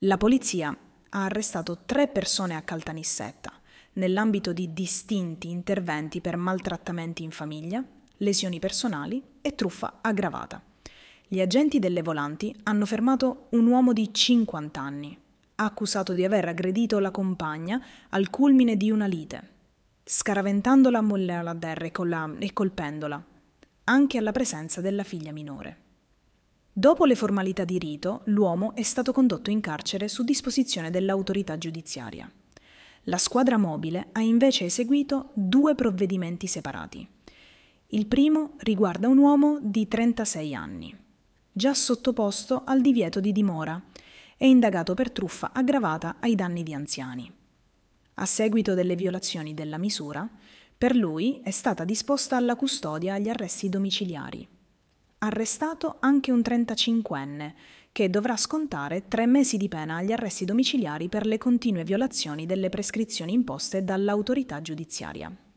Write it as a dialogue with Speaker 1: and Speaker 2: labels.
Speaker 1: La polizia ha arrestato 3 persone a Caltanissetta nell'ambito di distinti interventi per maltrattamenti in famiglia, lesioni personali e truffa aggravata. Gli agenti delle volanti hanno fermato un uomo di 50 anni, accusato di aver aggredito la compagna al culmine di una lite, scaraventandola a terra e colpendola, anche alla presenza della figlia minore. Dopo le formalità di rito, l'uomo è stato condotto in carcere su disposizione dell'autorità giudiziaria. La squadra mobile ha invece eseguito 2 provvedimenti separati. Il primo riguarda un uomo di 36 anni, già sottoposto al divieto di dimora e indagato per truffa aggravata ai danni di anziani. A seguito delle violazioni della misura, per lui è stata disposta la custodia agli arresti domiciliari. Arrestato anche un 35enne, che dovrà scontare 3 mesi di pena agli arresti domiciliari per le continue violazioni delle prescrizioni imposte dall'autorità giudiziaria.